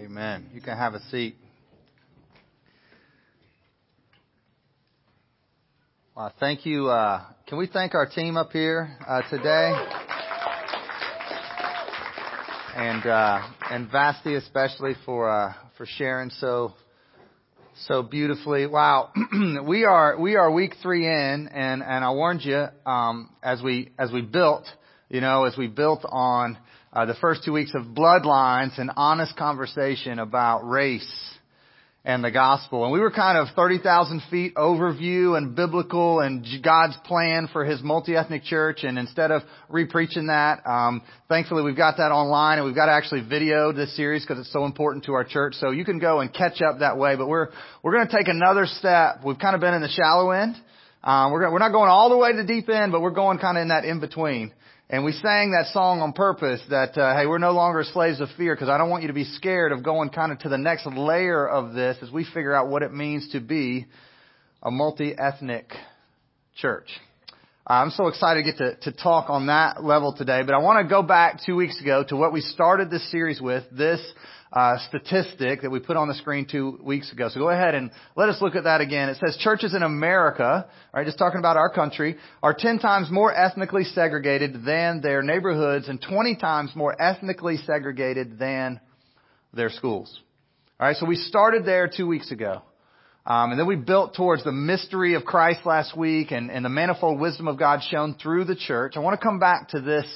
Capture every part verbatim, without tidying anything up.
Amen. You can have a seat. Well, thank you. Uh, can we thank our team up here uh, today? And uh, and Vasti especially for uh, for sharing so so beautifully. Wow, we are we are week three in, and, and I warned you um, as we as we built, you know, as we built on uh, the first two weeks of Bloodlines and honest conversation about race and the gospel. And we were kind of thirty thousand feet overview and biblical and God's plan for His multi-ethnic church. And instead of re-preaching that, um, thankfully we've got that online, and we've got actually videoed this series because it's so important to our church. So you can go and catch up that way. But we're we're going to take another step. We've kind of been in the shallow end. Um, we're we're not going all the way to the deep end, but we're going kind of in that in between. And we sang that song on purpose that, uh, hey, we're no longer slaves of fear, because I don't want you to be scared of going kind of to the next layer of this as we figure out what it means to be a multi-ethnic church. Uh, I'm so excited to get to, to talk on that level today, but I want to go back two weeks ago to what we started this series with, this uh, statistic that we put on the screen two weeks ago. So go ahead and let us look at that again. It says churches in America, all right, just talking about our country, are ten times more ethnically segregated than their neighborhoods and twenty times more ethnically segregated than their schools. All right, so we started there two weeks ago. Um, and then we built towards the mystery of Christ last week and, and the manifold wisdom of God shown through the church. I want to come back to this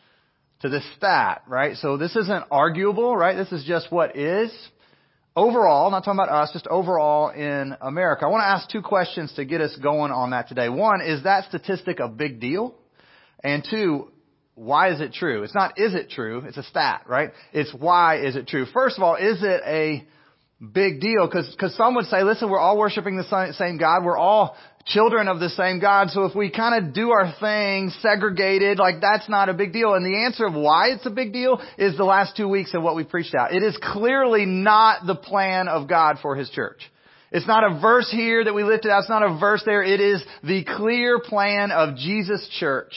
to this stat, right? So this isn't arguable, right? This is just what is. Overall, not talking about us, just overall in America. I want to ask two questions to get us going on that today. One, is that statistic a big deal? And two, why is it true? It's not is it true, it's a stat, right? It's why is it true? First of all, is it a big deal? Because because some would say, listen, we're all worshiping the same God. We're all children of the same God. So if we kind of do our thing segregated, like that's not a big deal. And the answer of why it's a big deal is the last two weeks of what we preached out. It is clearly not the plan of God for His church. It's not a verse here that we lifted out. It's not a verse there. It is the clear plan of Jesus' church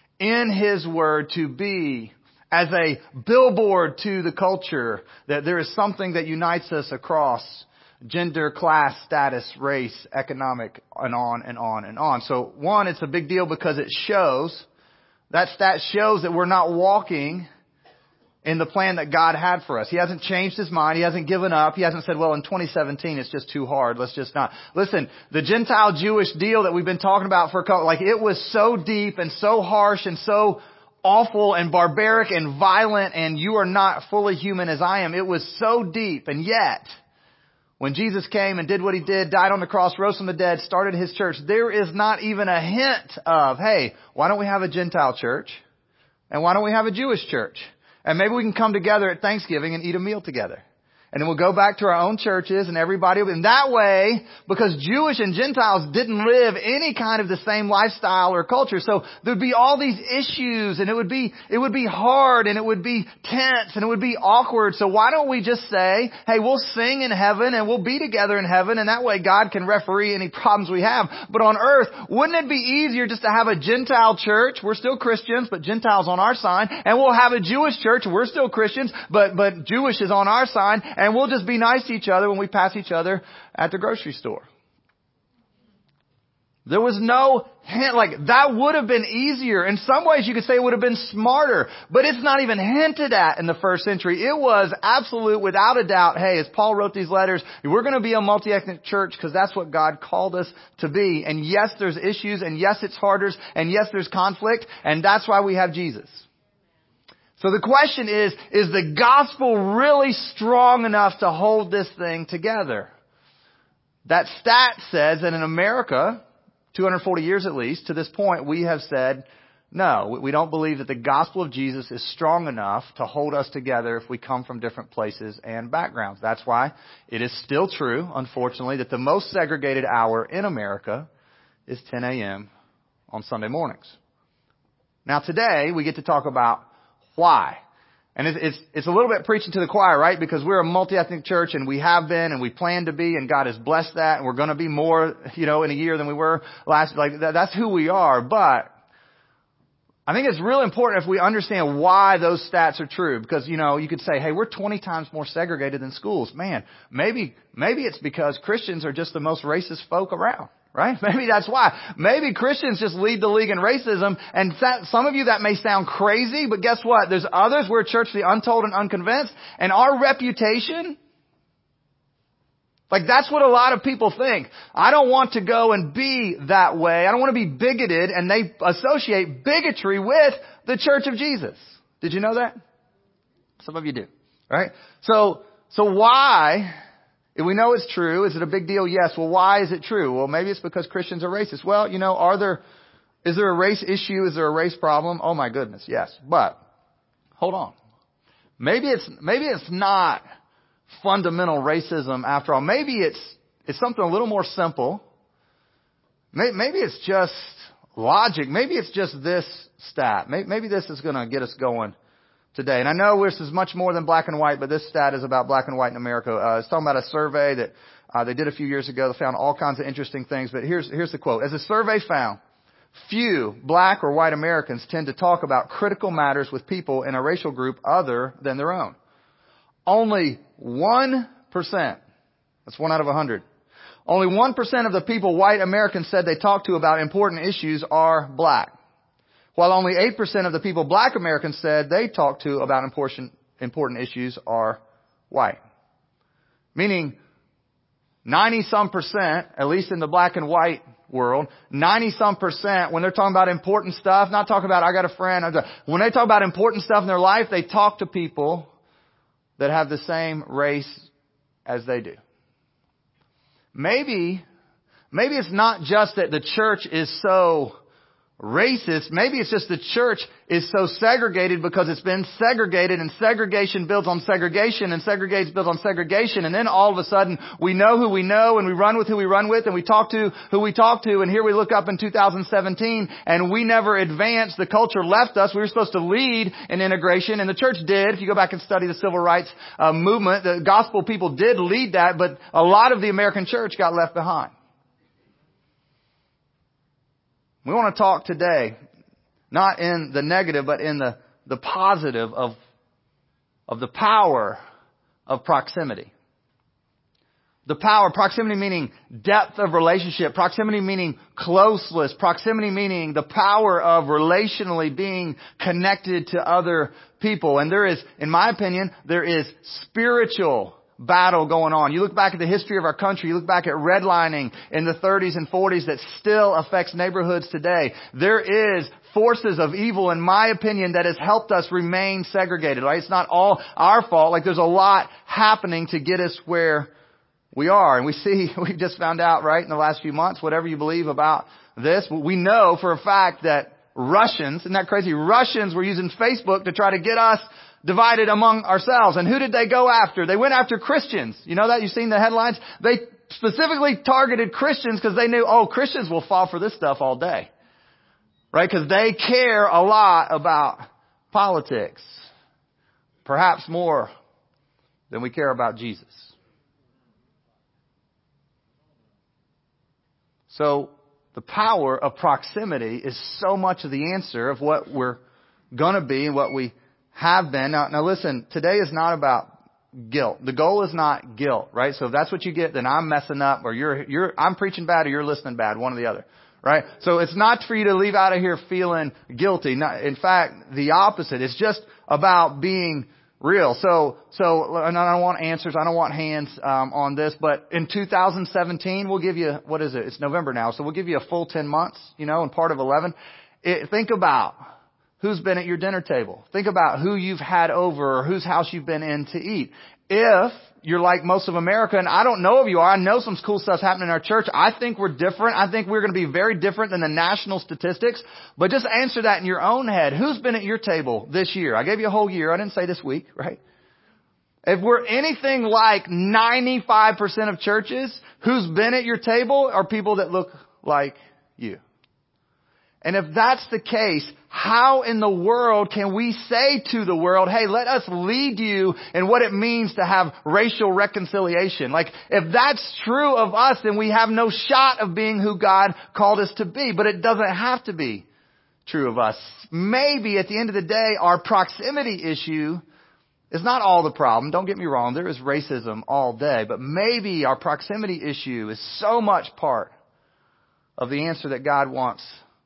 in His Word to be as a billboard to the culture, that there is something that unites us across gender, class, status, race, economic, and on and on and on. So one, it's a big deal because it shows, that stat shows that we're not walking in the plan that God had for us. He hasn't changed His mind. He hasn't given up. He hasn't said, well, in twenty seventeen, it's just too hard. Let's just not. Listen, the Gentile-Jewish deal that we've been talking about for a couple, like it was so deep and so harsh and so awful and barbaric and violent, and you are not fully human as I am. It was so deep. And yet, when Jesus came and did what He did, died on the cross, rose from the dead, started His church, there is not even a hint of, hey, why don't we have a Gentile church? And why don't we have a Jewish church? And maybe we can come together at Thanksgiving and eat a meal together. And then we'll go back to our own churches and everybody will be in that way, because Jewish and Gentiles didn't live any kind of the same lifestyle or culture. So there'd be all these issues, and it would be, it would be hard, and it would be tense, and it would be awkward. So why don't we just say, hey, we'll sing in heaven and we'll be together in heaven, and that way God can referee any problems we have. But on earth, wouldn't it be easier just to have a Gentile church? We're still Christians, but Gentiles on our side. And we'll have a Jewish church. We're still Christians, but, but Jewish is on our side. And we'll just be nice to each other when we pass each other at the grocery store. There was no hint, like that would have been easier. In some ways you could say it would have been smarter, but it's not even hinted at in the first century. It was absolute, without a doubt, hey, as Paul wrote these letters, we're going to be a multi-ethnic church because that's what God called us to be. And yes, there's issues, and yes, it's harder, and yes, there's conflict, and that's why we have Jesus. So the question is, is the gospel really strong enough to hold this thing together? That stat says that in America, two hundred forty years at least, to this point, we have said, no, we don't believe that the gospel of Jesus is strong enough to hold us together if we come from different places and backgrounds. That's why it is still true, unfortunately, that the most segregated hour in America is ten a.m. on Sunday mornings. Now today, we get to talk about why. And it's, it's, it's a little bit preaching to the choir, right? Because we're a multi-ethnic church, and we have been, and we plan to be, and God has blessed that, and we're going to be more, you know, in a year than we were last, like that, that's who we are. But I think it's really important if we understand why those stats are true. Because, you know, you could say, hey, we're twenty times more segregated than schools. Man, maybe, maybe it's because Christians are just the most racist folk around, right? Maybe that's why. Maybe Christians just lead the league in racism. And that, some of you, that may sound crazy, but guess what? There's others. We're a church of the untold and unconvinced. And our reputation, like that's what a lot of people think. I don't want to go and be that way. I don't want to be bigoted, and they associate bigotry with the Church of Jesus. Did you know that? Some of you do, right? So, so why, if we know it's true, is it a big deal? Yes. Well, why is it true? Well, maybe it's because Christians are racist. Well, you know, are there, is there a race issue? Is there a race problem? Oh my goodness, yes. But, hold on. Maybe it's, maybe it's not fundamental racism after all. Maybe it's it's something a little more simple. Maybe it's just logic. Maybe it's just this stat. Maybe this is going to get us going today. And I know this is much more than black and white, but this stat is about black and white in America. Uh, it's talking about a survey that uh, they did a few years ago. They found all kinds of interesting things. But here's here's the quote. As the survey found, few black or white Americans tend to talk about critical matters with people in a racial group other than their own. Only one percent, that's one out of a hundred, only one percent of the people white Americans said they talked to about important issues are black, while only eight percent of the people black Americans said they talked to about important, important issues are white. Meaning, ninety some percent, at least in the black and white world, ninety some percent, when they're talking about important stuff, not talking about, I got a friend, when they talk about important stuff in their life, they talk to people that have the same race as they do. Maybe, maybe it's not just that the church is so racist. Maybe it's just the church is so segregated because it's been segregated, and segregation builds on segregation, and segregates builds on segregation, and then all of a sudden we know who we know, and we run with who we run with, and we talk to who we talk to, and here we look up in two thousand seventeen and we never advanced. The culture left us. We were supposed to lead in integration, and the church did. If you go back and study the civil rights uh, movement, the gospel people did lead that, but a lot of the American church got left behind. We want to talk today, not in the negative, but in the, the positive of, of the power of proximity. The power, proximity meaning depth of relationship, proximity meaning closeness, proximity meaning the power of relationally being connected to other people. And there is, in my opinion, there is spiritual battle going on. You look back at the history of our country, you look back at redlining in the thirties and forties that still affects neighborhoods today. There is forces of evil, in my opinion, that has helped us remain segregated. Right? It's not all our fault. Like there's a lot happening to get us where we are. And we see, we just found out, right, in the last few months, whatever you believe about this, we know for a fact that Russians, isn't that crazy? Russians were using Facebook to try to get us divided among ourselves. And who did they go after? They went after Christians. You know that? You've seen the headlines? They specifically targeted Christians because they knew, oh, Christians will fall for this stuff all day. Right? Because they care a lot about politics. Perhaps more than we care about Jesus. So the power of proximity is so much of the answer of what we're going to be and what we have been. Now, now listen, today is not about guilt. The goal is not guilt, right? So if that's what you get, then I'm messing up, or you're, you're, I'm preaching bad, or you're listening bad, one or the other, right? So it's not for you to leave out of here feeling guilty. Not, in fact, the opposite. It's just about being real. So, so, and I don't want answers. I don't want hands, um, on this, but in two thousand seventeen, we'll give you, what is it? It's November now. So we'll give you a full ten months, you know, and part of eleven. It, think about who's been at your dinner table. Think about who you've had over or whose house you've been in to eat. If you're like most of America, and I don't know if you are, I know some cool stuff's happening in our church. I think we're different. I think we're going to be very different than the national statistics. But just answer that in your own head. Who's been at your table this year? I gave you a whole year. I didn't say this week, right? If we're anything like ninety-five percent of churches, who's been at your table are people that look like you. And if that's the case, how in the world can we say to the world, hey, let us lead you in what it means to have racial reconciliation? Like, if that's true of us, then we have no shot of being who God called us to be. But it doesn't have to be true of us. Maybe at the end of the day, our proximity issue is not all the problem. Don't get me wrong. There is racism all day. But maybe our proximity issue is so much part of the answer that God wants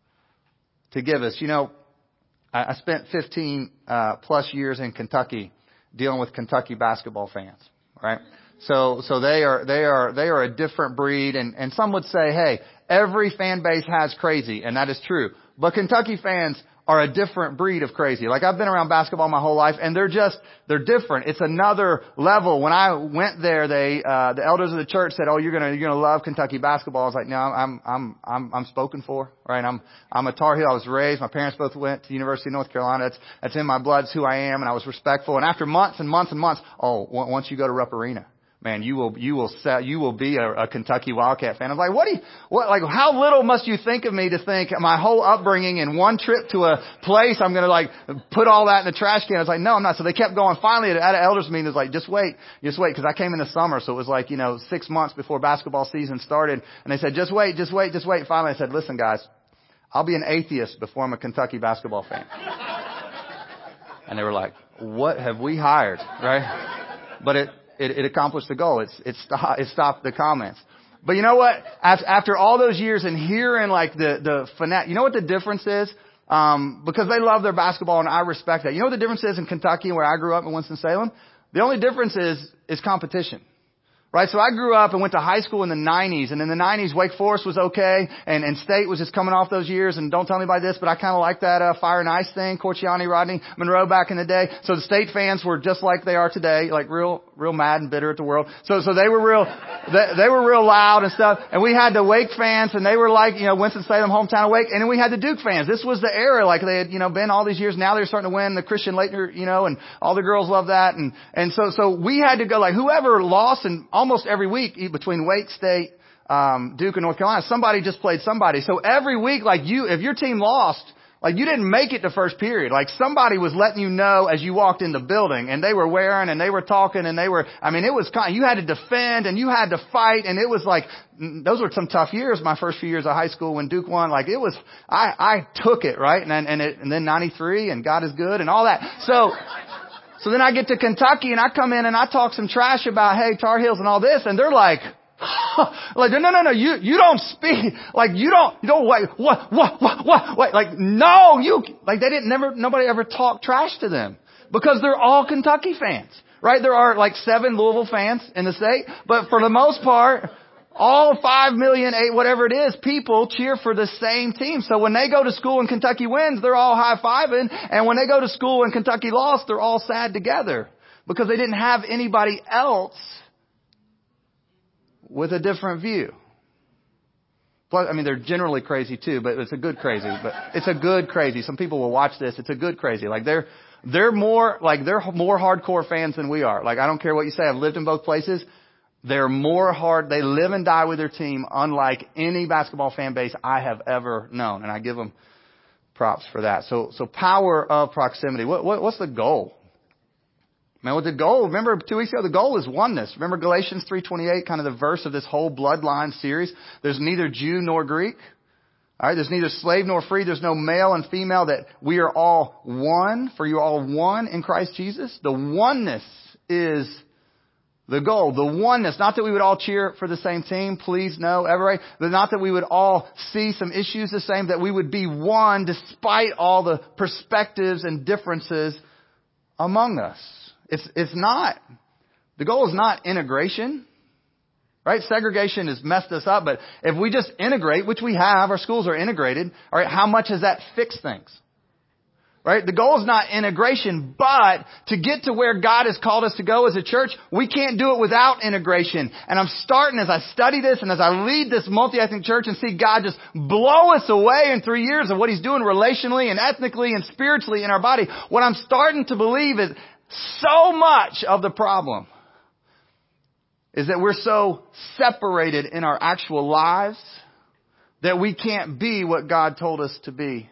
to give us. You know, I, I spent fifteen uh, plus years in Kentucky dealing with Kentucky basketball fans, right? So, so they are, they are, they are a different breed. And, and some would say, hey, every fan base has crazy. And that is true. But Kentucky fans are a different breed of crazy. Like, I've been around basketball my whole life, and they're just, they're different. It's another level. When I went there, they, uh, the elders of the church said, oh, you're gonna, you're gonna love Kentucky basketball. I was like, no, I'm, I'm, I'm, I'm spoken for, right? I'm, I'm a Tar Heel. I was raised. My parents both went to the University of North Carolina. That's, that's in my blood. It's who I am. And I was respectful. And after months and months and months, oh, once you go to Rupp Arena, man, you will, you will sell, you will be a, a Kentucky Wildcat fan. I'm like, what do you, what, like, how little must you think of me to think my whole upbringing in one trip to a place, I'm going to like put all that in the trash can. I was like, no, I'm not. So they kept going. Finally, at an elders meeting, it was like, just wait, just wait. Cause I came in the summer. So it was like, you know, six months before basketball season started. And they said, just wait, just wait, just wait. And finally I said, listen guys, I'll be an atheist before I'm a Kentucky basketball fan. And they were like, what have we hired? Right? But it, It, it accomplished the goal. It's, it, stopped, it stopped the comments. But you know what? After, after all those years and hearing like the, the fanatic, you know what the difference is? Um, because they love their basketball and I respect that. You know what the difference is in Kentucky where I grew up in Winston-Salem? The only difference is, is competition. Right? So I grew up and went to high school in the nineties, and in the nineties, Wake Forest was okay, and, and State was just coming off those years, and don't tell anybody this, but I kind of like that, uh, Fire and Ice thing, Corciani, Rodney, Monroe back in the day. So the State fans were just like they are today, like real, real mad and bitter at the world. So, so they were real, they, they were real loud and stuff, and we had the Wake fans, and they were like, you know, Winston-Salem, hometown of Wake, and then we had the Duke fans. This was the era, like they had, you know, been all these years, now they're starting to win the Christian Laettner, you know, and all the girls love that, and, and so, so we had to go, like, whoever lost, and almost every week, between Wake State, um, Duke and North Carolina, somebody just played somebody. So every week, like you, if your team lost, like you didn't make it to first period, like somebody was letting you know as you walked in the building, and they were wearing and they were talking and they were, I mean, it was kind of, you had to defend and you had to fight, and it was like, those were some tough years, my first few years of high school when Duke won. Like it was, I, I took it, right? And then, and it, and then ninety-three and God is good and all that. So, So then I get to Kentucky and I come in and I talk some trash about, hey, Tar Heels and all this, and they're like, like, no, no, no, you, you don't speak, like, you don't, you don't, wait, what, what, what, what, wait, like, no, you, like, they didn't never, nobody ever talked trash to them because they're all Kentucky fans, right? There are like seven Louisville fans in the state, but for the most part, all five million, eight, whatever it is, people cheer for the same team. So when they go to school and Kentucky wins, they're all high-fiving. And when they go to school and Kentucky lost, they're all sad together because they didn't have anybody else with a different view. Plus, I mean, they're generally crazy too, but it's a good crazy. But it's a good crazy. Some people will watch this. It's a good crazy. Like they're, they're more, like they're more hardcore fans than we are. Like I don't care what you say. I've lived in both places. They're more hard. They live and die with their team, unlike any basketball fan base I have ever known, and I give them props for that. So, so power of proximity. What, what, what's the goal? Man, what the goal? Remember two weeks ago, the goal is oneness. Remember Galatians three twenty-eight, kind of the verse of this whole bloodline series. There's neither Jew nor Greek. All right, there's neither slave nor free. There's no male and female. That we are all one. For you are all one in Christ Jesus. The oneness is the goal, the oneness, not that we would all cheer for the same team, please, no, ever, but not that we would all see some issues the same, that we would be one despite all the perspectives and differences among us. It's, it's not, the goal is not integration, right? Segregation has messed us up, but if we just integrate, which we have, our schools are integrated, all right, how much has that fixed things? Right? The goal is not integration, but to get to where God has called us to go as a church, we can't do it without integration. And I'm starting as I study this and as I lead this multi-ethnic church and see God just blow us away in three years of what He's doing relationally and ethnically and spiritually in our body. What I'm starting to believe is so much of the problem is that we're so separated in our actual lives that we can't be what God told us to be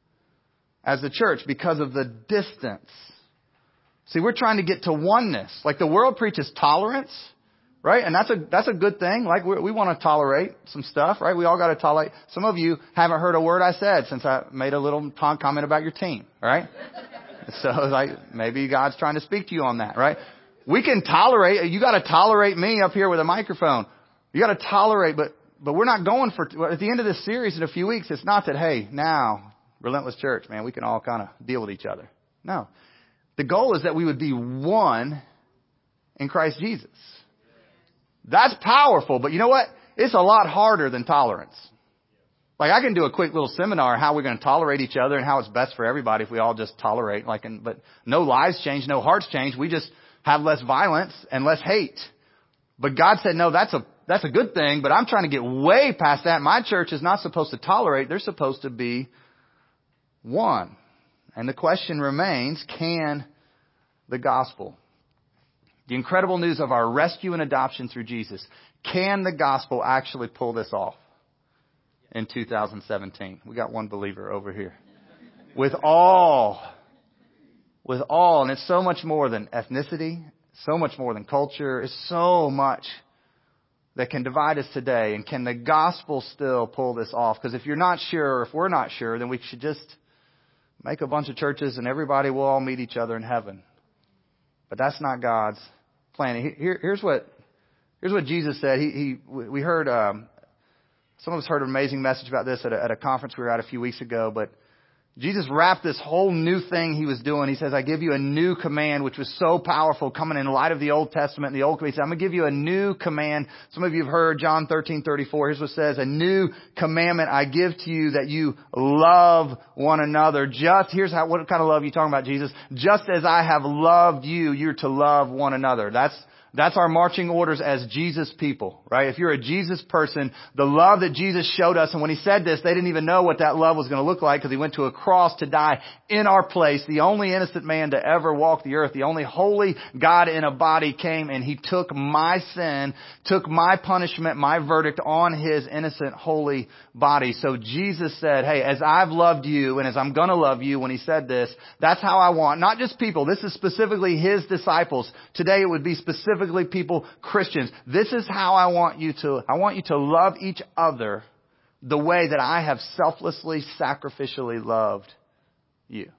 as a church because of the distance. See, we're trying to get to oneness. Like the world preaches tolerance, Right? And that's a, that's a good thing. Like we, we want to tolerate some stuff, right? We all got to tolerate. Some of you haven't heard a word I said since I made a little comment about your team, right? So like maybe God's trying to speak to you on that, right? We can tolerate. You got to tolerate me up here with a microphone. You got to tolerate, but, but we're not going for, at the end of this series in a few weeks, it's not that, hey, now Relentless Church, man, we can all kind of deal with each other. No. The goal is that we would be one in Christ Jesus. That's powerful, but you know what? It's a lot harder than tolerance. Like I can do a quick little seminar on how we're going to tolerate each other and how it's best for everybody if we all just tolerate. Like, and, but no lives change, no hearts change. We just have less violence and less hate. But God said, no, that's a that's a good thing. But I'm trying to get way past that. My church is not supposed to tolerate. They're supposed to be one. And the question remains: can the gospel? The incredible news of our rescue and adoption through Jesus. Can the gospel actually pull this off in two thousand seventeen? We got one believer over here. With all, with all, and it's so much more than ethnicity, so much more than culture. It's so much that can divide us today. And can the gospel still pull this off? Because if you're not sure, if we're not sure, then we should just make a bunch of churches and everybody will all meet each other in heaven. But that's not God's plan. Here, here's what here's what Jesus said. He, he we heard um, some of us heard an amazing message about this at a, at a conference we were at a few weeks ago. But Jesus wrapped this whole new thing he was doing. He says, "I give you a new command," which was so powerful, coming in light of the Old Testament and the Old Covenant. He said, "I'm going to give you a new command." Some of you have heard John thirteen thirty-four. Here's what it says: "A new commandment I give to you, that you love one another." Just here's how what kind of love are you talking about, Jesus? Just as I have loved you, you're to love one another. That's That's our marching orders as Jesus people, right? If you're a Jesus person, the love that Jesus showed us, and when he said this, they didn't even know what that love was going to look like because he went to a cross to die in our place. The only innocent man to ever walk the earth, the only holy God in a body came and he took my sin, took my punishment, my verdict on his innocent, holy body. So Jesus said, hey, as I've loved you and as I'm going to love you, when he said this, that's how I want, not just people. This is specifically his disciples. Today it would be specific people, Christians. This is how I want you to, I want you to love each other the way that I have selflessly, sacrificially loved you.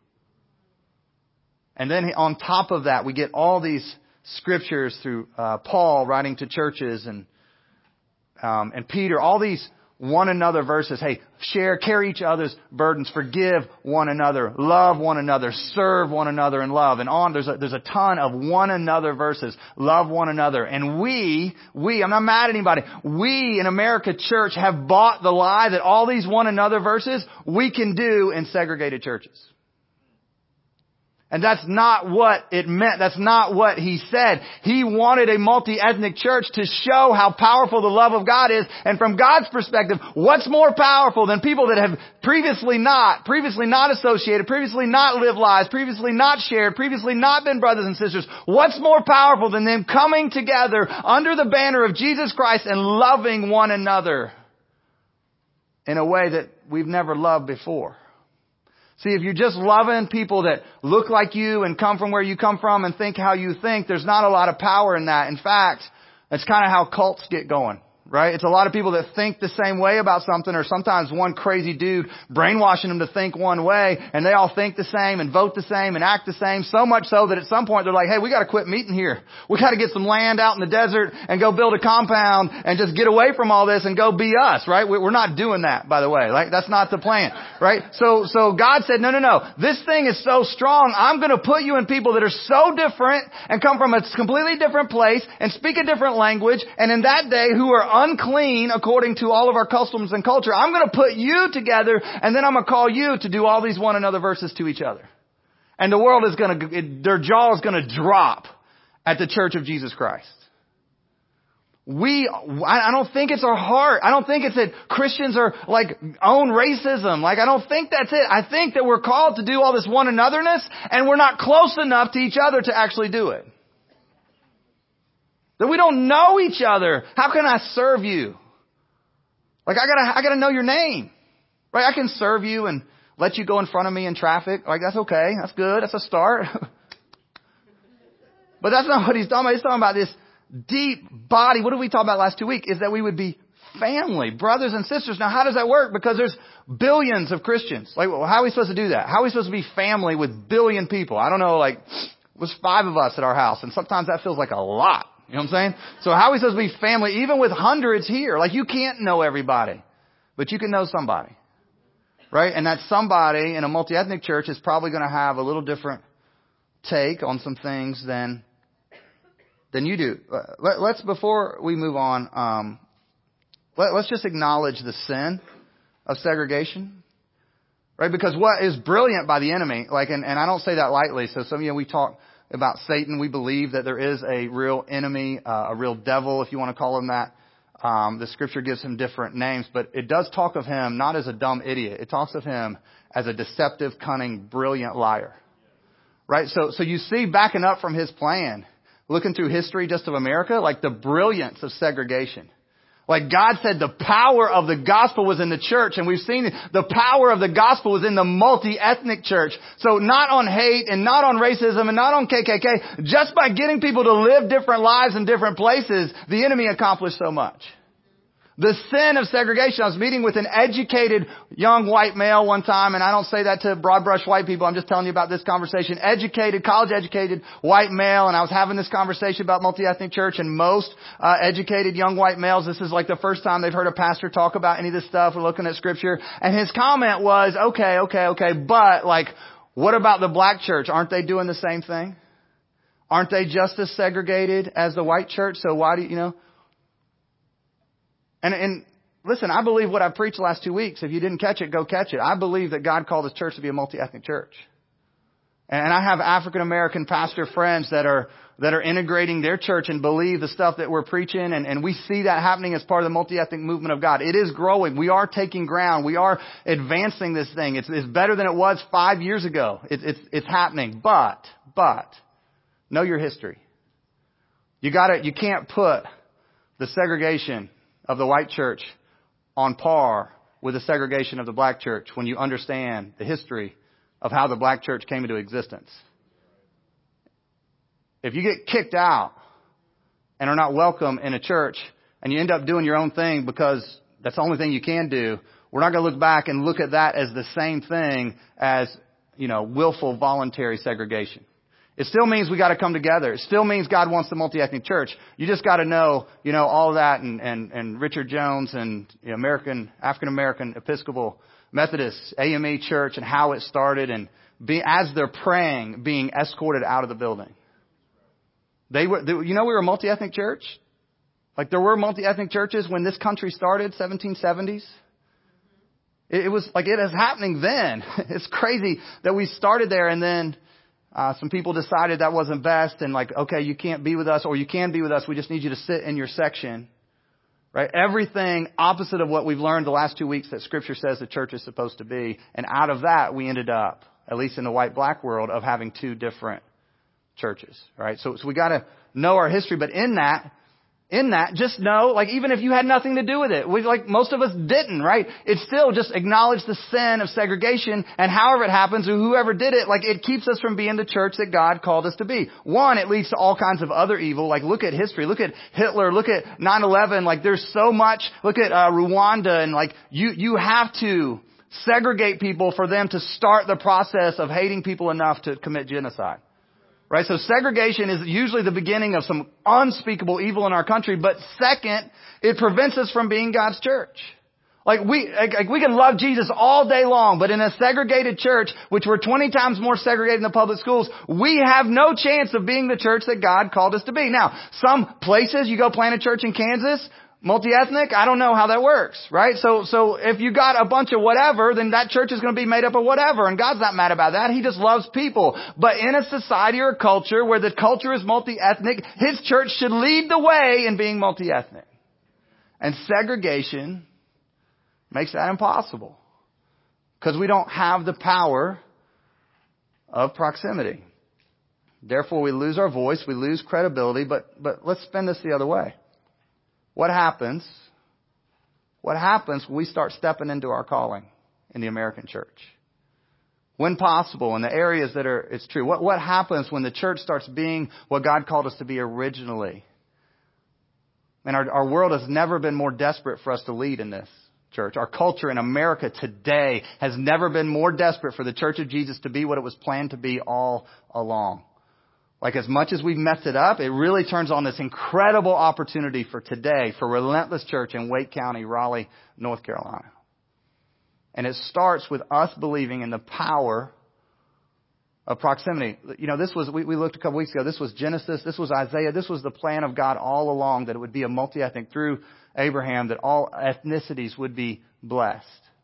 And then on top of that, we get all these scriptures through uh, Paul writing to churches and um, and Peter, all these one another verses. Hey, share, carry each other's burdens, forgive one another, love one another, serve one another in love. And on, there's a, there's a ton of one another verses. Love one another. And we, we, I'm not mad at anybody. We in America Church have bought the lie that all these one another verses we can do in segregated churches. And that's not what it meant. That's not what he said. He wanted a multi-ethnic church to show how powerful the love of God is. And from God's perspective, what's more powerful than people that have previously not, previously not associated, previously not lived lives, previously not shared, previously not been brothers and sisters? What's more powerful than them coming together under the banner of Jesus Christ and loving one another in a way that we've never loved before? See, if you're just loving people that look like you and come from where you come from and think how you think, there's not a lot of power in that. In fact, that's kind of how cults get going, right? It's a lot of people that think the same way about something, or sometimes one crazy dude brainwashing them to think one way, and they all think the same and vote the same and act the same, so much so that at some point they're like, hey, we got to quit meeting here. We got to get some land out in the desert and go build a compound and just get away from all this and go be us, right? We're not doing that, by the way. Like, that's not the plan, right? So, so God said, no, no, no. This thing is so strong. I'm going to put you in people that are so different and come from a completely different place and speak a different language, and in that day who are unclean according to all of our customs and culture. I'm going to put you together, and then I'm going to call you to do all these one another verses to each other. And the world is going to, their jaw is going to drop at the Church of Jesus Christ. We, I don't think it's our heart. I don't think it's that Christians are like own racism. Like, I don't think that's it. I think that we're called to do all this one anotherness, and we're not close enough to each other to actually do it. That we don't know each other. How can I serve you? Like, I gotta, I gotta know your name, right? I can serve you and let you go in front of me in traffic. Like, that's okay. That's good. That's a start. But that's not what he's talking about. He's talking about this, deep body. What did we talk about last two weeks? Is that we would be family, brothers and sisters. Now, how does that work? Because there's billions of Christians. Like, well, how are we supposed to do that? How are we supposed to be family with billion people? I don't know, like, it was five of us at our house, and sometimes that feels like a lot. You know what I'm saying? So how are we supposed to be family, even with hundreds here? Like, you can't know everybody, but you can know somebody. Right? And that somebody in a multi-ethnic church is probably going to have a little different take on some things than than you do. Let, let's, before we move on, um, let, let's just acknowledge the sin of segregation. Right? Because what is brilliant by the enemy, like, and, and I don't say that lightly. So some of you, we talk about Satan. We believe that there is a real enemy, uh, a real devil, if you want to call him that. Um, the scripture gives him different names, but it does talk of him not as a dumb idiot. It talks of him as a deceptive, cunning, brilliant liar. Right? So, so you see, backing up from his plan, looking through history just of America, like the brilliance of segregation. Like God said, the power of the gospel was in the church, and we've seen the power of the gospel was in the multi-ethnic church. So not on hate and not on racism and not on K K K. Just by getting people to live different lives in different places, the enemy accomplished so much. The sin of segregation. I was meeting with an educated young white male one time, and I don't say that to broad brush white people. I'm just telling you about this conversation. Educated, college educated white male, and I was having this conversation about multi-ethnic church, and most uh, educated young white males, this is like the first time they've heard a pastor talk about any of this stuff. We're looking at scripture, and his comment was, okay, okay, okay, but like, what about the black church? Aren't they doing the same thing? Aren't they just as segregated as the white church? So why do you, you know? And, and listen, I believe what I preached the last two weeks. If you didn't catch it, go catch it. I believe that God called His church to be a multi-ethnic church. And I have African American pastor friends that are that are integrating their church and believe the stuff that we're preaching. And, and we see that happening as part of the multi-ethnic movement of God. It is growing. We are taking ground. We are advancing this thing. It's, it's better than it was five years ago. It, it's it's happening. But, but, know your history. You gotta, you can't put the segregation of the white church on par with the segregation of the black church when you understand the history of how the black church came into existence. If you get kicked out and are not welcome in a church and you end up doing your own thing because that's the only thing you can do, we're not going to look back and look at that as the same thing as, you know, willful voluntary segregation. It still means we got to come together. It still means God wants the multi-ethnic church. You just got to know, you know, all of that and, and, and Richard Jones and you know, American, African-American Episcopal Methodist A M E Church and how it started and be, as they're praying, being escorted out of the building. They were, they, you know, we were a multi-ethnic church. Like there were multi-ethnic churches when this country started, seventeen seventies. It, it was like it is happening then. It's crazy that we started there and then Uh, some people decided that wasn't best and like, okay, you can't be with us or you can be with us. We just need you to sit in your section, right? Everything opposite of what we've learned the last two weeks that scripture says the church is supposed to be. And out of that, we ended up, at least in the white black world, of having two different churches, right? So, so we got to know our history, but in that, in that, just know, like, even if you had nothing to do with it, we, like, most of us didn't, right? It's still just acknowledge the sin of segregation, and however it happens, or whoever did it, like, it keeps us from being the church that God called us to be. One, it leads to all kinds of other evil, like, look at history, look at Hitler, look at nine eleven, like, there's so much, look at, uh, Rwanda, and like, you, you have to segregate people for them to start the process of hating people enough to commit genocide. Right? So segregation is usually the beginning of some unspeakable evil in our country. But second, it prevents us from being God's church. Like we, like we can love Jesus all day long, but in a segregated church, which we're twenty times more segregated in the public schools, we have no chance of being the church that God called us to be. Now, some places, you go plant a church in Kansas, multi-ethnic, I don't know how that works, right? So, so if you got a bunch of whatever, then that church is going to be made up of whatever, and God's not mad about that. He just loves people. But in a society or a culture where the culture is multi-ethnic, His church should lead the way in being multi-ethnic. And segregation makes that impossible. Because we don't have the power of proximity. Therefore, we lose our voice, we lose credibility, but, but let's spin this the other way. What happens, what happens when we start stepping into our calling in the American church? When possible, in the areas that are, it's true. What, what happens when the church starts being what God called us to be originally? And our, our world has never been more desperate for us to lead in this, church. Our culture in America today has never been more desperate for the Church of Jesus to be what it was planned to be all along. Like, as much as we've messed it up, it really turns on this incredible opportunity for today for Relentless Church in Wake County, Raleigh, North Carolina. And it starts with us believing in the power of proximity. You know, this was, we, we looked a couple weeks ago, this was Genesis, this was Isaiah, this was the plan of God all along, that it would be a multi-ethnic, through Abraham, that all ethnicities would be blessed.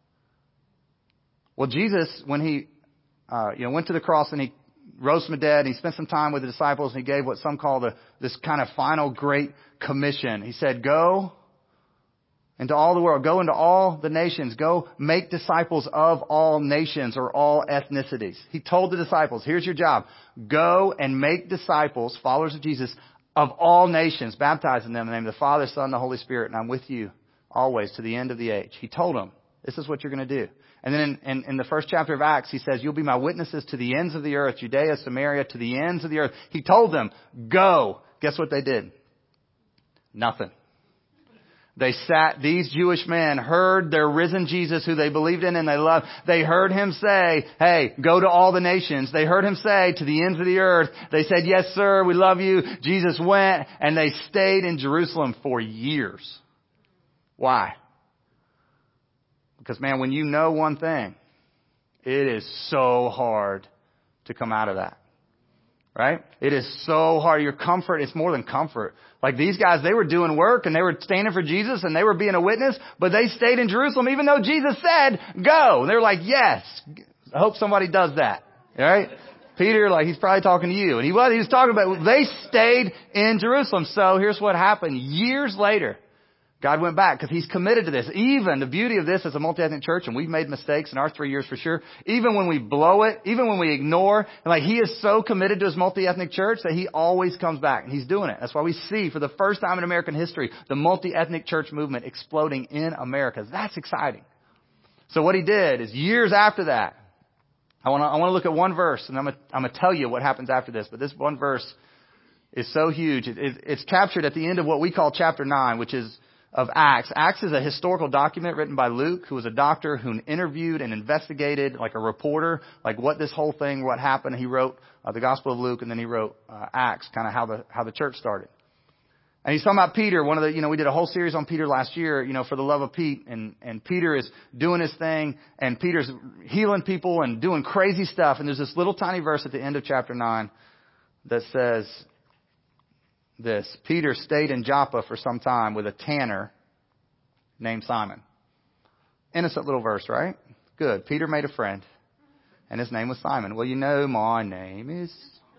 Well, Jesus, when he, uh, you know, went to the cross and he rose from the dead, and he spent some time with the disciples, and he gave what some call the, this kind of final great commission. He said, go into all the world, go into all the nations, go make disciples of all nations or all ethnicities. He told the disciples, here's your job. Go and make disciples, followers of Jesus, of all nations, baptizing them in the name of the Father, Son, and the Holy Spirit, and I'm with you always to the end of the age. He told them, this is what you're going to do. And then in, in, in the first chapter of Acts, he says, you'll be my witnesses to the ends of the earth, Judea, Samaria, to the ends of the earth. He told them, go. Guess what they did? Nothing. They sat, these Jewish men heard their risen Jesus, who they believed in and they loved. They heard him say, hey, go to all the nations. They heard him say, to the ends of the earth. They said, yes, sir, we love you. Jesus went, and they stayed in Jerusalem for years. Why? Because, man, when you know one thing, it is so hard to come out of that. Right? It is so hard. Your comfort, it's more than comfort. Like, these guys, they were doing work and they were standing for Jesus and they were being a witness, but they stayed in Jerusalem even though Jesus said, go. And they were like, yes, I hope somebody does that. All right? Peter, like, he's probably talking to you. And he was, he was talking about, they stayed in Jerusalem. So here's what happened. Years later, God went back because he's committed to this. Even the beauty of this as a multi-ethnic church, and we've made mistakes in our three years for sure, even when we blow it, even when we ignore, and like, he is so committed to his multi-ethnic church that he always comes back, and he's doing it. That's why we see, for the first time in American history, the multi-ethnic church movement exploding in America. That's exciting. So what he did is, years after that, I want to I want to look at one verse, and I'm going to, I'm going to tell you what happens after this, but this one verse is so huge. It, it, it's captured at the end of what we call chapter nine, which is of Acts. Acts is a historical document written by Luke, who was a doctor who interviewed and investigated, like a reporter, like what this whole thing, what happened. He wrote uh, the Gospel of Luke, and then he wrote uh, Acts, kind of how the how the church started. And he's talking about Peter. One of the, you know, we did a whole series on Peter last year, you know, for the love of Pete, and and Peter is doing his thing, and Peter's healing people and doing crazy stuff. And there's this little tiny verse at the end of chapter nine that says this: Peter stayed in Joppa for some time with a tanner named Simon. Innocent little verse, right? Good. Peter made a friend, and his name was Simon. Well, you know, my name is...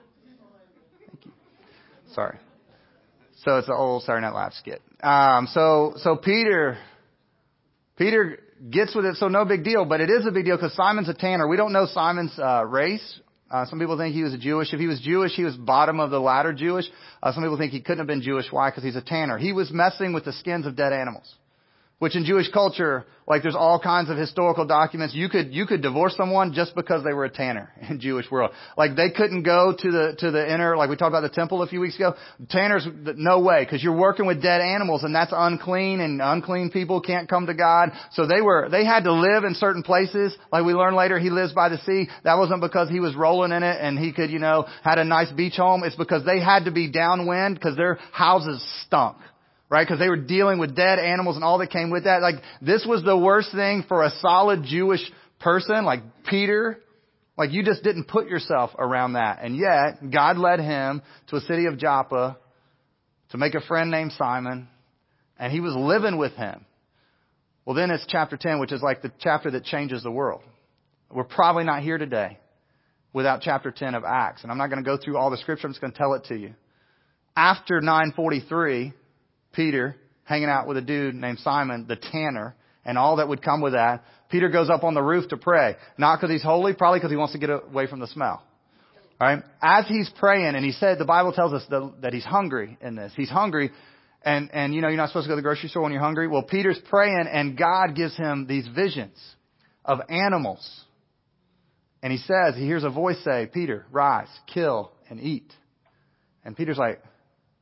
Thank you. Sorry. So it's an old Saturday Night Live skit. Um, so, so Peter, Peter gets with it, so no big deal, but it is a big deal because Simon's a tanner. We don't know Simon's uh, race. Uh, some people think he was a Jewish. If he was Jewish, he was bottom of the ladder Jewish. Uh, some people think he couldn't have been Jewish. Why? Because he's a tanner. He was messing with the skins of dead animals. Which in Jewish culture, like, there's all kinds of historical documents. You could, you could divorce someone just because they were a tanner in Jewish world. Like, they couldn't go to the, to the inner, like we talked about the temple a few weeks ago. Tanners, no way, because you're working with dead animals, and that's unclean, and unclean people can't come to God. So they were, they had to live in certain places. Like we learn later, he lives by the sea. That wasn't because he was rolling in it and he could, you know, had a nice beach home. It's because they had to be downwind because their houses stunk. Right? Because they were dealing with dead animals and all that came with that. Like, this was the worst thing for a solid Jewish person like Peter. Like, you just didn't put yourself around that. And yet, God led him to a city of Joppa to make a friend named Simon. And he was living with him. Well, then it's chapter ten, which is like the chapter that changes the world. We're probably not here today without chapter ten of Acts. And I'm not going to go through all the scripture. I'm just going to tell it to you. After nine forty-three... Peter, hanging out with a dude named Simon, the tanner, and all that would come with that. Peter goes up on the roof to pray. Not because he's holy, probably because he wants to get away from the smell. All right? As he's praying, and he said, the Bible tells us that, that he's hungry in this. He's hungry, and, and you know, you're not supposed to go to the grocery store when you're hungry. Well, Peter's praying, and God gives him these visions of animals. And he says, he hears a voice say, Peter, rise, kill, and eat. And Peter's like,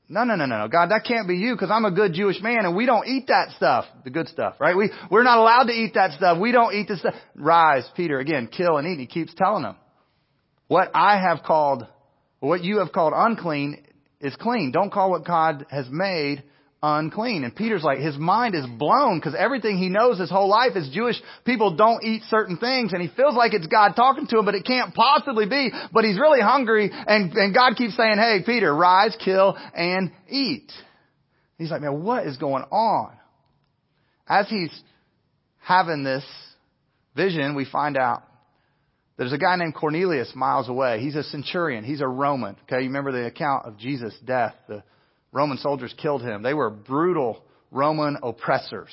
no, no, no, no, no, God, that can't be you because I'm a good Jewish man and we don't eat that stuff, the good stuff, right? We, we're not allowed to eat that stuff. We don't eat this stuff. Rise, Peter, again, kill and eat. He keeps telling them, what I have called, what you have called unclean is clean. Don't call what God has made unclean. And Peter's like, his mind is blown because everything he knows his whole life is Jewish people don't eat certain things. And he feels like it's God talking to him, but it can't possibly be. But he's really hungry. And, and God keeps saying, hey, Peter, rise, kill, and eat. He's like, man, what is going on? As he's having this vision, we find out there's a guy named Cornelius miles away. He's a centurion. He's a Roman. Okay, you remember the account of Jesus' death. The Roman soldiers killed him. They were brutal Roman oppressors.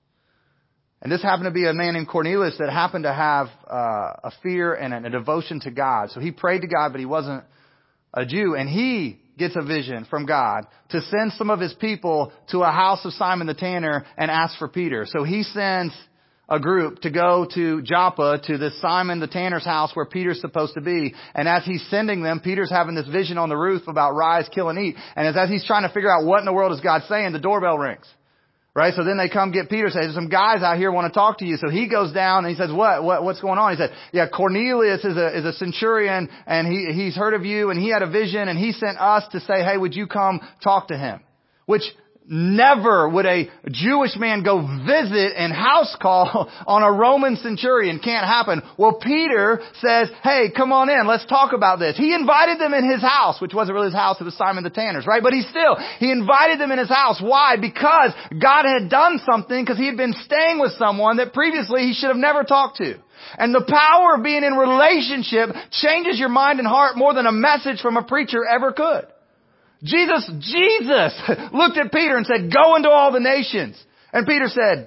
And this happened to be a man named Cornelius that happened to have uh, a fear and a devotion to God. So he prayed to God, but he wasn't a Jew. And he gets a vision from God to send some of his people to a house of Simon the Tanner and ask for Peter. So he sends a group to go to Joppa, to this Simon the Tanner's house where Peter's supposed to be. And as he's sending them, Peter's having this vision on the roof about rise, kill, and eat. And as, as he's trying to figure out what in the world is God saying, the doorbell rings. Right? So then they come get Peter, say, there's some guys out here want to talk to you. So he goes down and he says, what, what, what's going on? He said, yeah, Cornelius is a, is a centurion and he, he's heard of you and he had a vision and he sent us to say, hey, would you come talk to him? Which never would a Jewish man go visit and house call on a Roman centurion. Can't happen. Well, Peter says, hey, come on in. Let's talk about this. He invited them in his house, which wasn't really his house. It was Simon the Tanner's, right? But he still, he invited them in his house. Why? Because God had done something because he had been staying with someone that previously he should have never talked to. And the power of being in relationship changes your mind and heart more than a message from a preacher ever could. Jesus, Jesus looked at Peter and said, go into all the nations. And Peter said,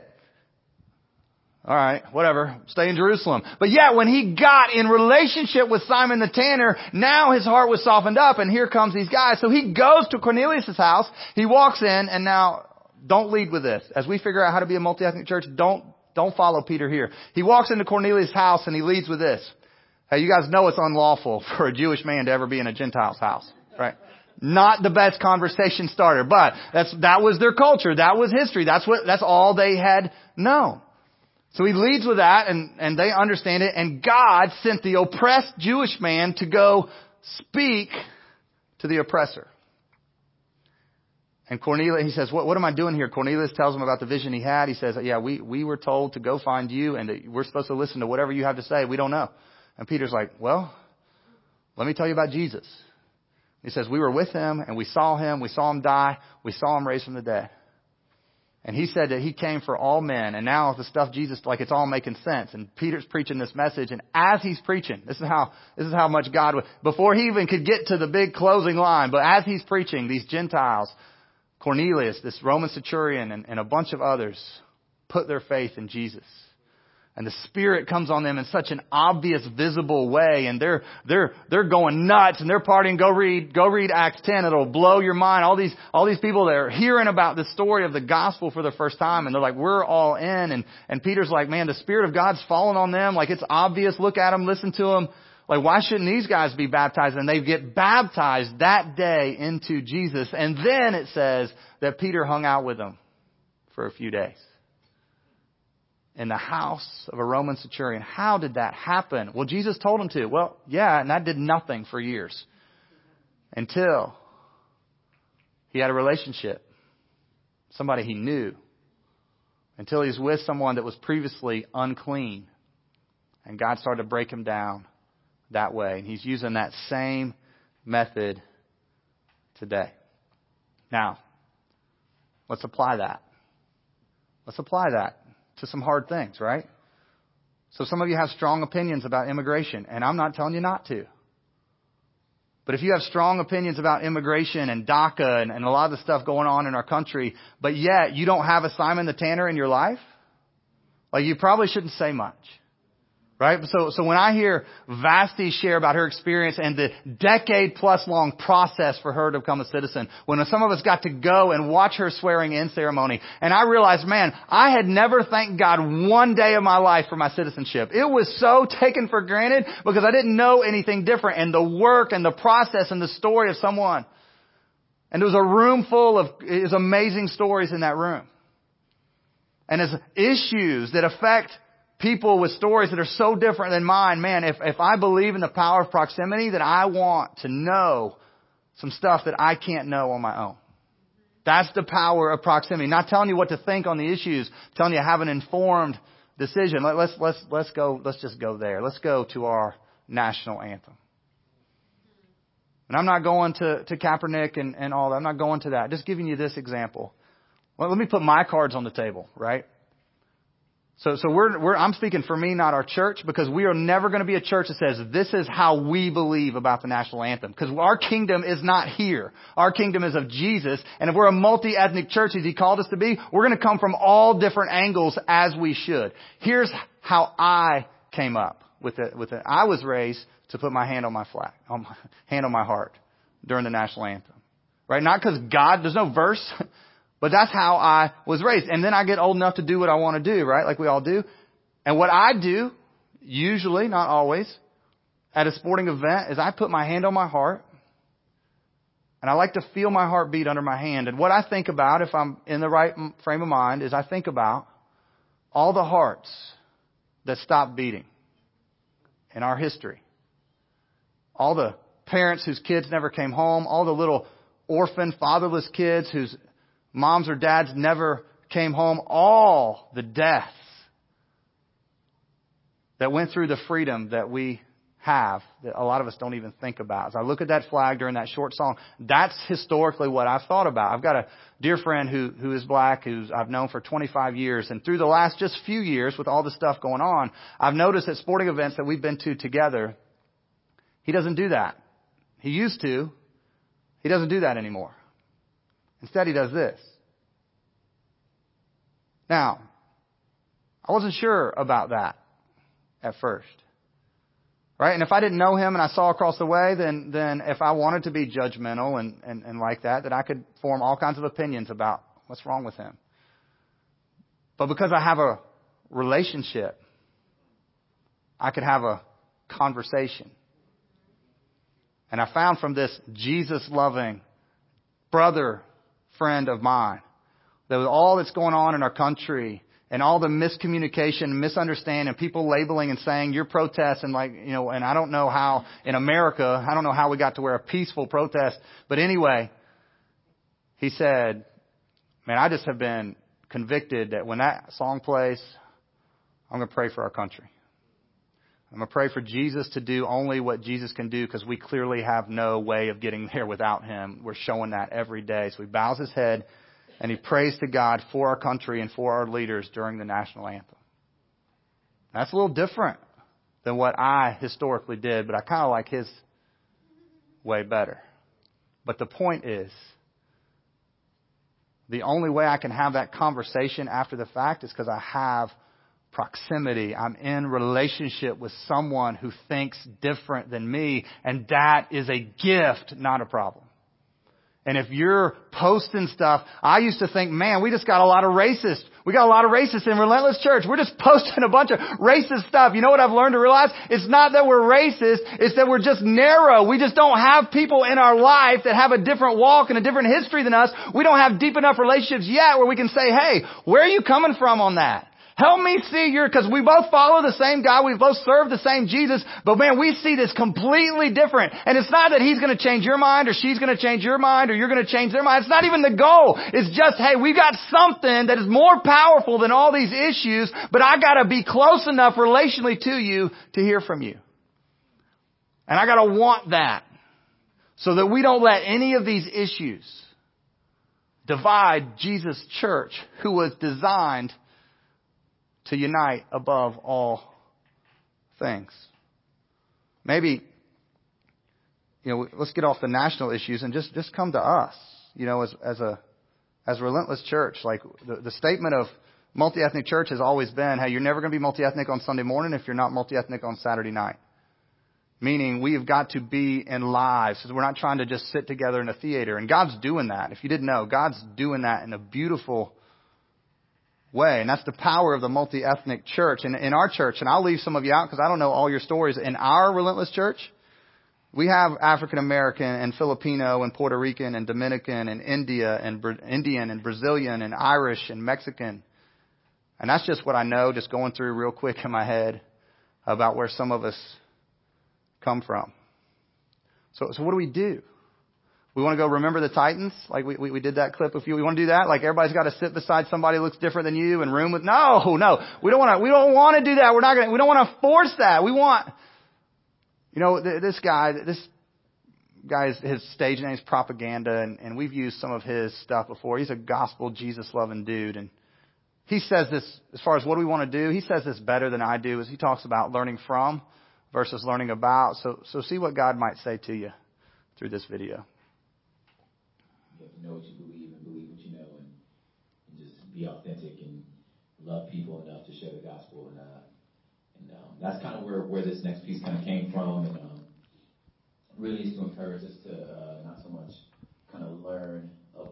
all right, whatever, stay in Jerusalem. But yet when he got in relationship with Simon the Tanner, now his heart was softened up and here comes these guys. So he goes to Cornelius' house. He walks in and now don't lead with this. As we figure out how to be a multi-ethnic church, don't, don't follow Peter here. He walks into Cornelius' house and he leads with this. Hey, you guys know it's unlawful for a Jewish man to ever be in a Gentile's house, right? Not the best conversation starter, but that's, that was their culture. That was history. That's what, that's all they had known. So he leads with that and, and they understand it. And God sent the oppressed Jewish man to go speak to the oppressor. And Cornelius, he says, what, what am I doing here? Cornelius tells him about the vision he had. He says, yeah, we, we were told to go find you and that we're supposed to listen to whatever you have to say. We don't know. And Peter's like, well, let me tell you about Jesus. He says, we were with him and we saw him. We saw him die. We saw him raised from the dead. And he said that he came for all men. And now the stuff Jesus, like it's all making sense. And Peter's preaching this message. And as he's preaching, this is how, this is how much God, before he even could get to the big closing line, but as he's preaching, these Gentiles, Cornelius, this Roman centurion and, and a bunch of others put their faith in Jesus. And the Spirit comes on them in such an obvious, visible way. And they're, they're, they're going nuts and they're partying. Go read, go read Acts ten. It'll blow your mind. All these, all these people that are hearing about the story of the gospel for the first time. And they're like, we're all in. And, and Peter's like, man, the Spirit of God's fallen on them. Like it's obvious. Look at them. Listen to them. Like, why shouldn't these guys be baptized? And they get baptized that day into Jesus. And then it says that Peter hung out with them for a few days. In the house of a Roman centurion. How did that happen? Well, Jesus told him to. Well, yeah, and that did nothing for years. Until he had a relationship. Somebody he knew. Until he was with someone that was previously unclean. And God started to break him down that way. And he's using that same method today. Now, let's apply that. Let's apply that to some hard things, right? So some of you have strong opinions about immigration, and I'm not telling you not to. But if you have strong opinions about immigration and DACA and, and a lot of the stuff going on in our country, but yet you don't have a Simon the Tanner in your life, like you probably shouldn't say much. Right? So, so when I hear Vasti share about her experience and the decade plus long process for her to become a citizen, when some of us got to go and watch her swearing in ceremony, and I realized, man, I had never thanked God one day of my life for my citizenship. It was so taken for granted because I didn't know anything different. And the work and the process and the story of someone And there was a room full of his amazing stories in that room. And as issues that affect people with stories that are so different than mine, man, if, if I believe in the power of proximity, then I want to know some stuff that I can't know on my own. That's the power of proximity. Not telling you what to think on the issues, telling you have an informed decision. Let, let's, let's, let's go, let's just go there. Let's go to our national anthem. And I'm not going to, to Kaepernick and, and all that. I'm not going to that. Just giving you this example. Well, let me put my cards on the table, right? So, so we're, we're, I'm speaking for me, not our church, because we are never going to be a church that says this is how we believe about the national anthem. Because our kingdom is not here. Our kingdom is of Jesus. And if we're a multi-ethnic church as He called us to be, we're going to come from all different angles as we should. Here's how I came up with it. With it. I was raised to put my hand on my flag, on my, hand on my heart during the national anthem. Right? Not because God, there's no verse. But that's how I was raised. And then I get old enough to do what I want to do, right? Like we all do. And what I do, usually, not always, at a sporting event is I put my hand on my heart. And I like to feel my heart beat under my hand. And what I think about, if I'm in the right frame of mind, is I think about all the hearts that stopped beating in our history. All the parents whose kids never came home. All the little orphan, fatherless kids whose moms or dads never came home. All the deaths that went through the freedom that we have that a lot of us don't even think about. As I look at that flag during that short song, that's historically what I've thought about. I've got a dear friend who who is black, who's I've known for twenty-five years. And through the last just few years with all the stuff going on, I've noticed at sporting events that we've been to together, he doesn't do that. He used to. He doesn't do that anymore. Instead, he does this. Now, I wasn't sure about that at first. Right? And if I didn't know him and I saw across the way, then then if I wanted to be judgmental and, and, and like that, then I could form all kinds of opinions about what's wrong with him. But because I have a relationship, I could have a conversation. And I found from this Jesus-loving brother friend of mine that with all that's going on in our country and all the miscommunication, misunderstanding, people labeling and saying you're protest and like, you know, and I don't know how in America, I don't know how we got to where a peaceful protest. But anyway, he said, man, I just have been convicted that when that song plays, I'm going to pray for our country. I'm going to pray for Jesus to do only what Jesus can do because we clearly have no way of getting there without Him. We're showing that every day. So he bows his head and he prays to God for our country and for our leaders during the national anthem. That's a little different than what I historically did, but I kind of like his way better. But the point is, the only way I can have that conversation after the fact is because I have proximity. I'm in relationship with someone who thinks different than me, and that is a gift, not a problem. And if you're posting stuff, I used to think, man, we just got a lot of racists. We got a lot of racists in Relentless Church. We're just posting a bunch of racist stuff. You know what I've learned to realize? It's not that we're racist. It's that we're just narrow. We just don't have people in our life that have a different walk and a different history than us. We don't have deep enough relationships yet where we can say, hey, where are you coming from on that? Help me see your, because we both follow the same God, we both serve the same Jesus, but man, we see this completely different. And it's not that He's going to change your mind or she's going to change your mind or you're going to change their mind. It's not even the goal. It's just, hey, we've got something that is more powerful than all these issues, but I got to be close enough relationally to you to hear from you. And I got to want that so that we don't let any of these issues divide Jesus' church, who was designed to unite above all things. Maybe, you know, let's get off the national issues and just, just come to us, you know, as, as a, as Relentless Church. Like the, the statement of multi-ethnic church has always been, hey, you're never going to be multi-ethnic on Sunday morning if you're not multi-ethnic on Saturday night. Meaning we have got to be in lives. So we're not trying to just sit together in a theater. And God's doing that. If you didn't know, God's doing that in a beautiful way. And that's the power of the multi-ethnic church. And in our church, and I'll leave some of you out because I don't know all your stories. In our Relentless Church, we have African American and Filipino and Puerto Rican and Dominican and India and Bra- Indian and Brazilian and Irish and Mexican. And that's just what I know, just going through real quick in my head about where some of us come from. So, so what do we do? We want to go remember the Titans, like we, we, we did that clip a few. We want to do that, like everybody's got to sit beside somebody who looks different than you and room with. No, no, we don't want to. We don't want to do that. We're not going. We don't want to force that. We want, you know, th- this guy. This guy's his stage name is Propaganda, and, and we've used some of his stuff before. He's a gospel Jesus loving dude, and he says this as far as what do we want to do. He says this better than I do. As he talks about learning from versus learning about. So, so see what God might say to you through this video. You have to know what you believe and believe what you know, and, and just be authentic and love people enough to share the gospel. And, uh, and um, that's kind of where, where this next piece kind of came from. And um, really is to encourage us to uh, not so much kind of learn of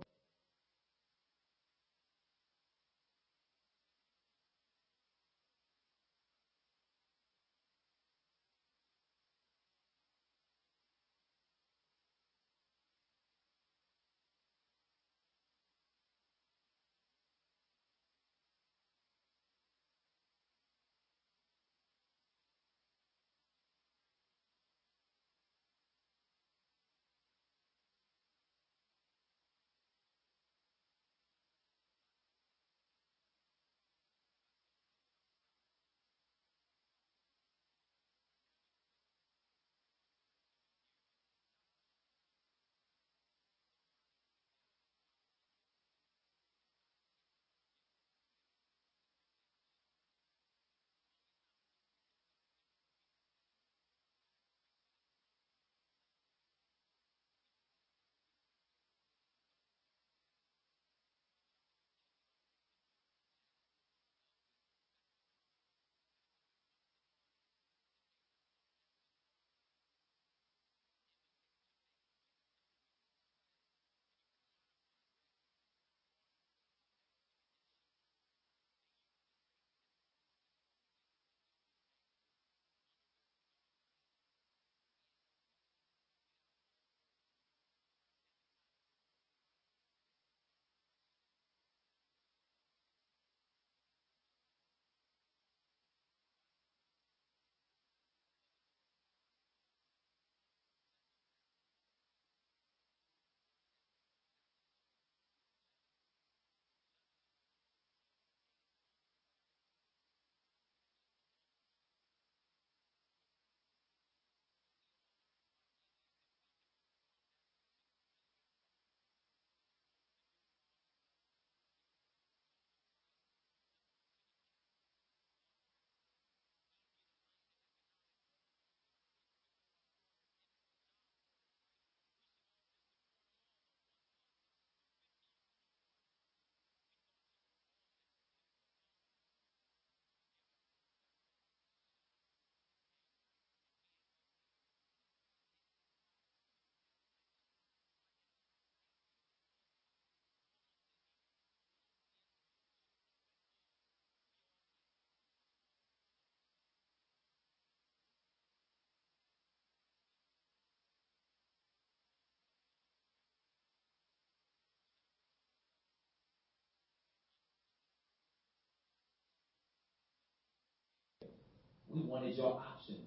we wanted your options.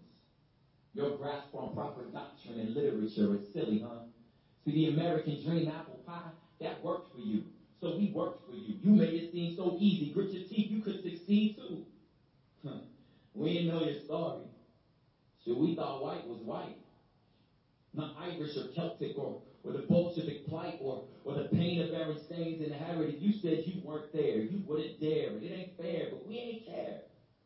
Your grasp on proper doctrine and literature is silly, huh? See, the American dream, apple pie, that worked for you. So we worked for you. You made it seem so easy. Grit your teeth, you could succeed too. Huh. We didn't know your story. So we thought white was white. Not Irish or Celtic or, or the Bolshevik plight or, or the pain of Aaron Staines inherited. You said you weren't there. You wouldn't dare. And it ain't fair, but we ain't care.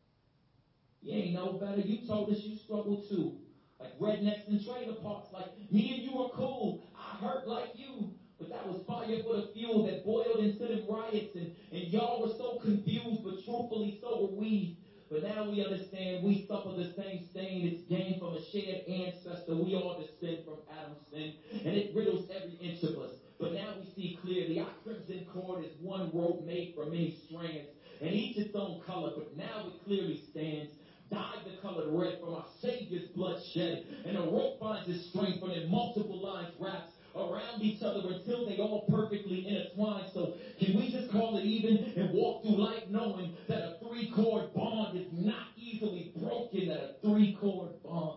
You ain't no better. You told us you struggle too. Like rednecks and trailer parks. Like me and you are cool. I hurt like you. But that was fire for the fuel that boiled into them riots. And, and y'all were so confused, but truthfully so were we. But now we understand we suffer the same stain. It's gained from a shared ancestor. We all descend from Adam's sin. And it riddles every inch of us. But now we see clearly our crimson cord is one rope made from many strands. And each its own color. But now it clearly stands. dyed the color red from our Savior's bloodshed. And a rope finds its strength when in multiple lines wraps around each other until they all perfectly intertwine. So can we just call it even and walk through life knowing that a three-chord bond is not easily broken, that a three-chord bond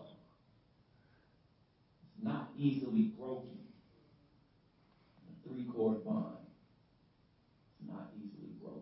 is not easily broken. A three-chord bond is not easily broken.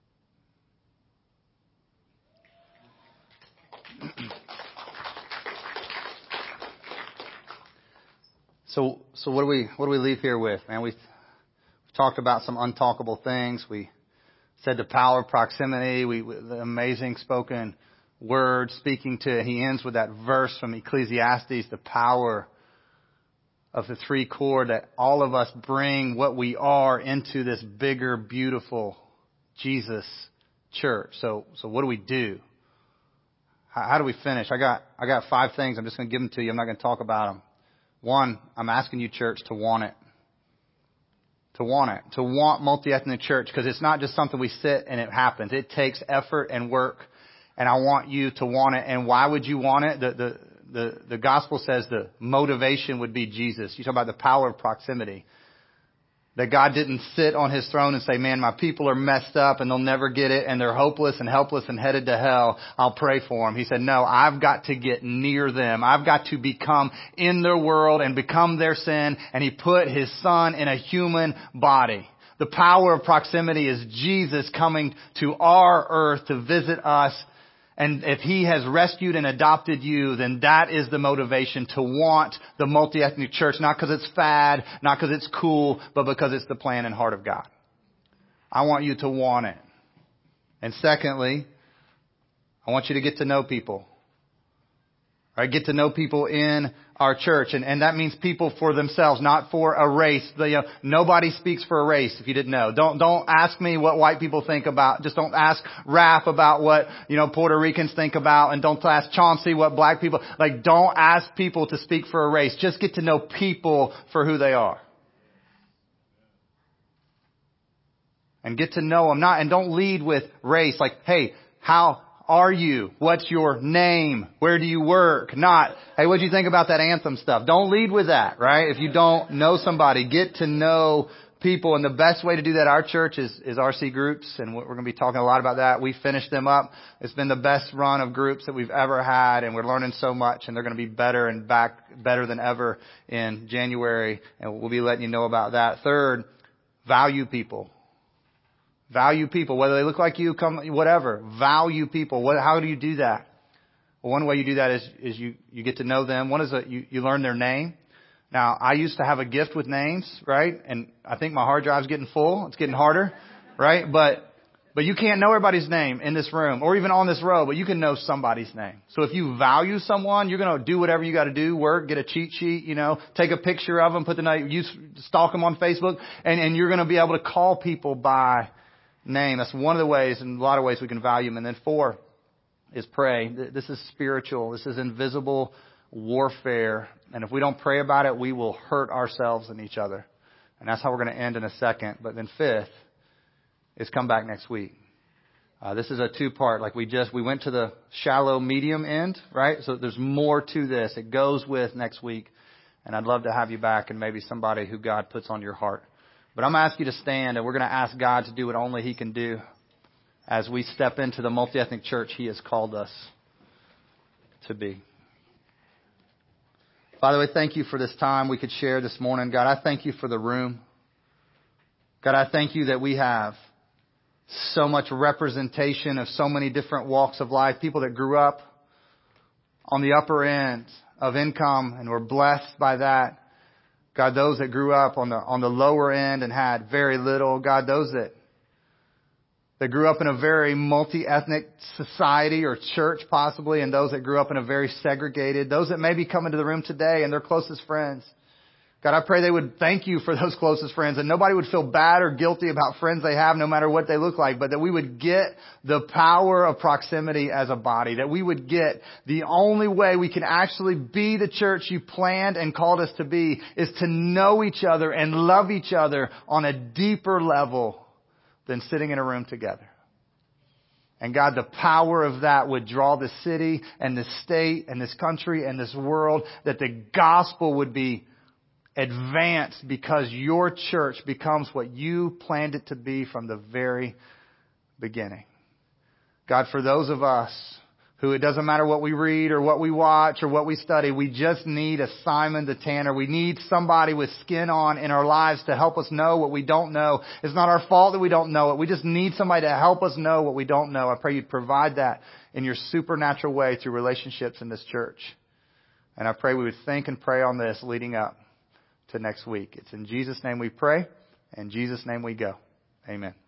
So, so what do we what do we leave here with, man? We've talked about some untalkable things. We said the power of proximity. We the amazing spoken word speaking to. He ends with that verse from Ecclesiastes, the power of the three chord, that all of us bring what we are into this bigger, beautiful Jesus church. So, so what do we do? How, how do we finish? I got I got five things. I'm just going to give them to you. I'm not going to talk about them. One, I'm asking you, church, to want it. To want it. To want multi-ethnic church, because it's not just something we sit and it happens. It takes effort and work, and I want you to want it. And why would you want it? The the the, the gospel says the motivation would be Jesus. You talk about the power of proximity. That God didn't sit on his throne and say, man, my people are messed up and they'll never get it and they're hopeless and helpless and headed to hell. I'll pray for them. He said, no, I've got to get near them. I've got to become in their world and become their sin. And he put his son in a human body. The power of proximity is Jesus coming to our earth to visit us. And if he has rescued and adopted you, then that is the motivation to want the multi-ethnic church, not because it's fad, not because it's cool, but because it's the plan and heart of God. I want you to want it. And secondly, I want you to get to know people. Right? Get to know people in our church. And, and that means people for themselves, not for a race. The, you know, nobody speaks for a race, if you didn't know. Don't, don't ask me what white people think about. Just don't ask Raph about what, you know, Puerto Ricans think about. And don't ask Chauncey what black people, like, don't ask people to speak for a race. Just get to know people for who they are. And get to know them. Not, and don't lead with race. Like, hey, how are you? What's your name? Where do you work? Not, hey, what do you think about that anthem stuff? Don't lead with that, right? If you don't know somebody, get to know people. And the best way to do that, our church, is, is R C groups. And we're going to be talking a lot about that. We finished them up. It's been the best run of groups that we've ever had. And we're learning so much. And they're going to be better and back better than ever in January. And we'll be letting you know about that. Third, value people. Value people, whether they look like you, come, whatever. Value people. What, how do you do that? Well, one way you do that is, is you, you get to know them. One is a, you, you learn their name. Now, I used to have a gift with names, right? And I think my hard drive's getting full. It's getting harder, right? But, but you can't know everybody's name in this room or even on this row, but you can know somebody's name. So if you value someone, you're going to do whatever you got to do, work, get a cheat sheet, you know, take a picture of them, put the name, you stalk them on Facebook, and, and you're going to be able to call people by name. That's one of the ways, in a lot of ways, we can value them. And then four is pray. This is spiritual. This is invisible warfare. And if we don't pray about it, we will hurt ourselves and each other. And that's how we're going to end in a second. But then fifth is come back next week. Uh, this is a two-part. Like we just, we went to the shallow medium end, right? So there's more to this. It goes with next week. And I'd love to have you back and maybe somebody who God puts on your heart. But I'm going to ask you to stand, and we're going to ask God to do what only He can do as we step into the multi-ethnic church He has called us to be. Father, we thank You for this time we could share this morning. God, I thank You for the room. God, I thank You that we have so much representation of so many different walks of life, people that grew up on the upper end of income and were blessed by that. God, those that grew up on the on the lower end and had very little. God, those that that grew up in a very multi-ethnic society or church possibly, and those that grew up in a very segregated. Those that maybe come into the room today and their closest friends. God, I pray they would thank You for those closest friends, and nobody would feel bad or guilty about friends they have no matter what they look like, but that we would get the power of proximity as a body, that we would get the only way we can actually be the church You planned and called us to be is to know each other and love each other on a deeper level than sitting in a room together. And God, the power of that would draw the city and the state and this country and this world, that the gospel would be advanced because your church becomes what you planned it to be from the very beginning. God, for those of us who it doesn't matter what we read or what we watch or what we study, we just need a Simon the Tanner. We need somebody with skin on in our lives to help us know what we don't know. It's not our fault that we don't know it. We just need somebody to help us know what we don't know. I pray you'd provide that in your supernatural way through relationships in this church. And I pray we would think and pray on this leading up to next week. It's in Jesus' name we pray. In Jesus' name we go. Amen.